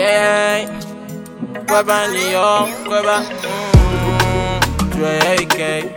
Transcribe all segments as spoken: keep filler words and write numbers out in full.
yeah. Kweba Lyon, Kweba, mm, Drake.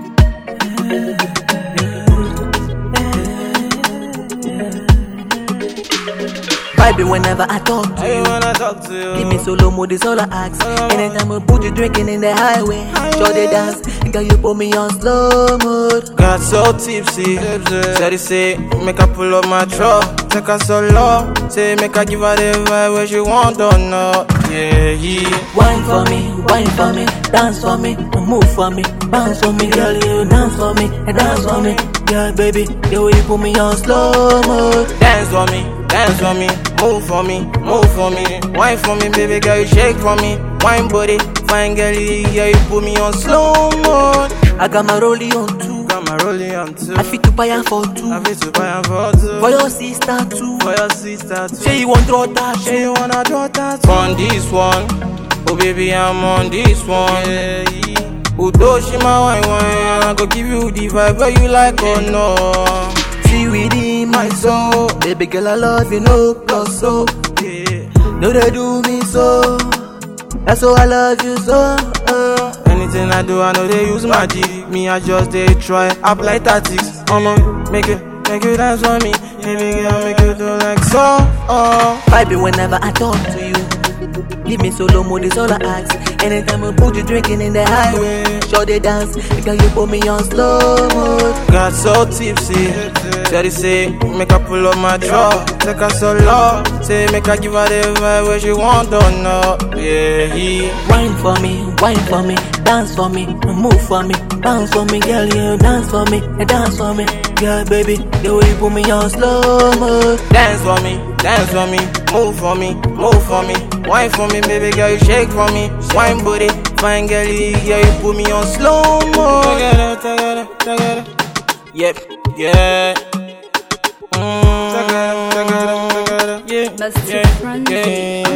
Baby, whenever I talk to I you, wanna talk to you. give me solo mode, is all I ask. Anytime I put you drinking in the highway, sure they dance, girl you put me on slow mode. Got so tipsy, Shawty say, make her pull up my truck. Take her so low, say make her give her the vibe where she want or not. Yeah, yeah. Wine for me, wine for me, dance for me, move for me, bounce for me, girl you dance for me, and dance for me, girl baby, the way you put me on slow mode. Dance for me, dance for me, move for me, move for me. Wine for me, baby girl, you shake for me. Wine body, fine girl, yeah, you put me on slow mode. I got my rollie on two, Got my rolling on two. I fit to buy her for two, I feel to buy a for two. for your sister too. For your sister too. Say you want draw that, Say you wanna draw that on this one. Oh baby, I'm on this one. Yeah, yeah. Although she my wine wine, I go give you the vibe where you like or no. see within my soul, baby girl I love you no plus so. Yeah. No they do me so, that's how I love you so. Uh. Anything I do, I know they use magic. Me, I just they try apply tactics. I'ma make it, make you dance for me. Baby girl, make you do like so. Oh. Baby, whenever I talk to you, give me solo mode, is all I ask. Anytime I put you drinking in the highway, sure they dance, girl you put me on slow mode. Got so tipsy, Shawty say, make her pull up my truck. Take her so low, say make her give her the vibe where she want or not. Yeah, yeah. Wine for me, wine for me, dance for me, move for me, bounce for me, girl you dance for me, and dance for me, girl baby, the way you put me on slow mode. Dance for me, dance for me, move for me, move for me. Wine for me, baby girl, you shake for me. Wine booty, fine girl, yeah, you put me on slow mode. Together, together, together. Yep, yeah. Mm, together, together, together. Yeah, Let's yeah, take run. yeah.